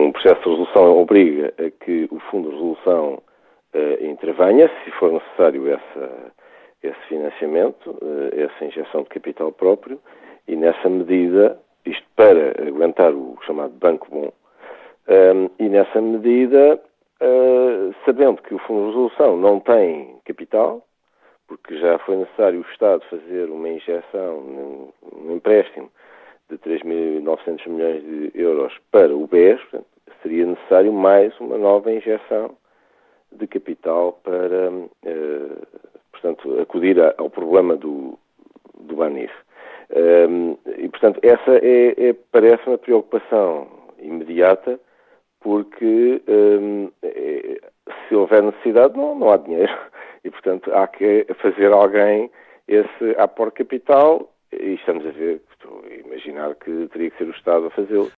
um processo de resolução obriga a que o Fundo de Resolução intervenha, se for necessário esse financiamento, essa injeção de capital próprio, e nessa medida, isto para aguentar o chamado Banco Bom, e nessa medida, sabendo que o Fundo de Resolução não tem capital, porque já foi necessário o Estado fazer uma injeção, um empréstimo de 3.900 milhões de euros para o BES, portanto, seria necessário mais uma nova injeção de capital para, portanto, acudir ao problema do BANIF. E, portanto, essa parece uma preocupação imediata, porque se houver necessidade não há dinheiro. E, portanto, há que fazer alguém esse aporte de capital, e estamos a ver, estou a imaginar que teria que ser o Estado a fazê-lo.